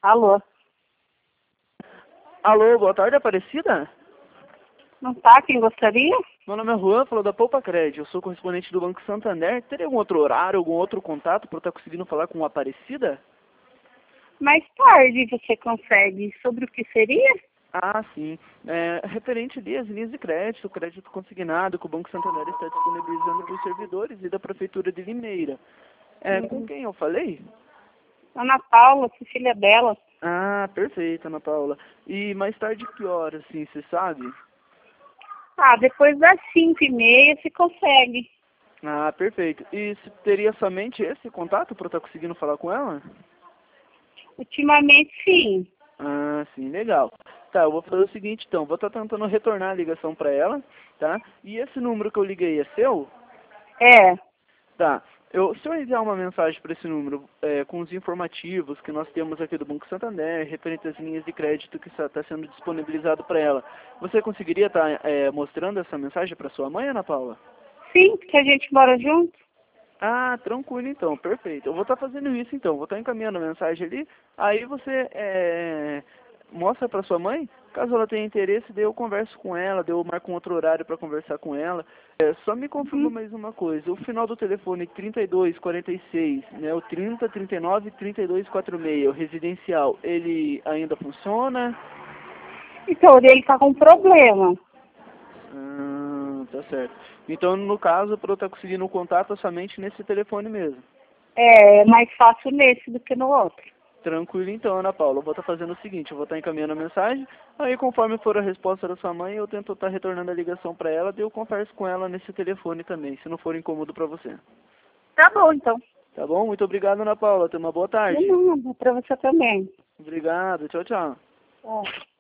Alô? Alô, boa tarde, Aparecida? Não tá? Quem gostaria? Meu nome é Juan, falou da Poupa Cred. Eu sou correspondente do Banco Santander. Teria algum outro horário, algum outro contato para eu estar conseguindo falar com a Aparecida? Mais tarde você consegue. Sobre o que seria? Ah, sim. Referente ali às linhas de crédito consignado que o Banco Santander está disponibilizando para os servidores e da Prefeitura de Limeira. Com quem eu falei? Ana Paula, que filha dela. Ah, perfeito, Ana Paula. E mais tarde que horas, sim, você sabe? Ah, depois das 5h30 você consegue. Ah, perfeito. E se teria somente esse contato para eu estar conseguindo falar com ela? Ultimamente, sim. Ah, sim, legal. Tá, eu vou fazer o seguinte então, vou estar tentando retornar a ligação para ela, tá? E esse número que eu liguei é seu? É. Tá. Se eu enviar uma mensagem para esse número com os informativos que nós temos aqui do Banco Santander, referente às linhas de crédito que está sendo disponibilizado para ela, você conseguiria estar mostrando essa mensagem para sua mãe, Ana Paula? Sim, porque a gente mora junto. Ah, tranquilo então, perfeito. Eu vou estar fazendo isso então, vou estar encaminhando a mensagem ali, aí você mostra para sua mãe, caso ela tenha interesse, daí eu converso com ela, daí eu marco um outro horário para conversar com ela. Só me confirma mais uma coisa, o final do telefone 3246, né, o 3039-3246, o residencial, ele ainda funciona? Então, ele tá com problema. Tá certo. Então, no caso, para eu estar conseguindo um contato, é somente nesse telefone mesmo. É mais fácil nesse do que no outro. Tranquilo então, Ana Paula. Eu vou estar fazendo o seguinte, eu vou estar encaminhando a mensagem, aí conforme for a resposta da sua mãe, eu tento estar retornando a ligação para ela, daí eu converso com ela nesse telefone também, se não for incômodo para você. Tá bom, então. Tá bom? Muito obrigado, Ana Paula. Tenha uma boa De tarde. nada, pra você também. Obrigado. Tchau, tchau. É.